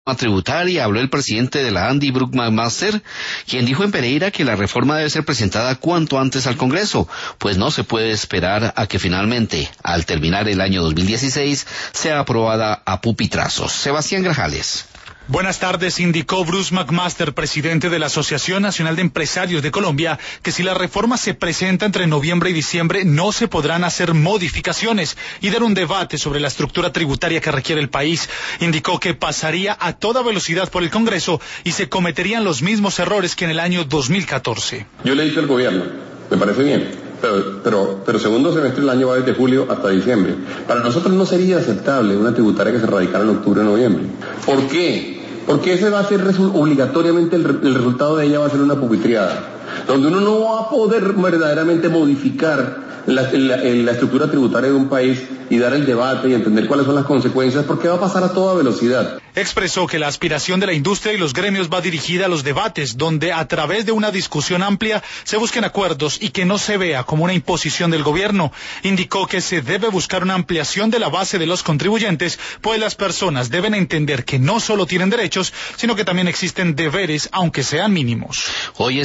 tributaria habló el presidente de la ANDI, Bruce McMaster, quien dijo en Pereira que la reforma debe ser presentada cuanto antes al Congreso, pues no se puede esperar a que finalmente, al terminar el año 2016, sea aprobada a pupitrazos. Sebastián Grajales. Buenas tardes, indicó Bruce McMaster, presidente de la Asociación Nacional de Empresarios de Colombia, que si la reforma se presenta entre noviembre y diciembre no se podrán hacer modificaciones y dar un debate sobre la estructura tributaria que requiere el país. Indicó que pasaría a toda velocidad por el Congreso y se cometerían los mismos errores que en el año 2014. Yo le he dicho al gobierno, me parece bien, pero segundo semestre del año va desde julio hasta diciembre. Para nosotros no sería aceptable una tributaria que se radicara en octubre o noviembre. ¿Por qué? Porque ese va a ser obligatoriamente el resultado de ella va a ser una pupitriada, donde uno no va a poder verdaderamente modificar la estructura tributaria de un país y dar el debate y entender cuáles son las consecuencias, porque va a pasar a toda velocidad. Expresó que la aspiración de la industria y los gremios va dirigida a los debates, donde a través de una discusión amplia se busquen acuerdos y que no se vea como una imposición del gobierno. Indicó que se debe buscar una ampliación de la base de los contribuyentes, pues las personas deben entender que no solo tienen derechos, sino que también existen deberes, aunque sean mínimos. Hoy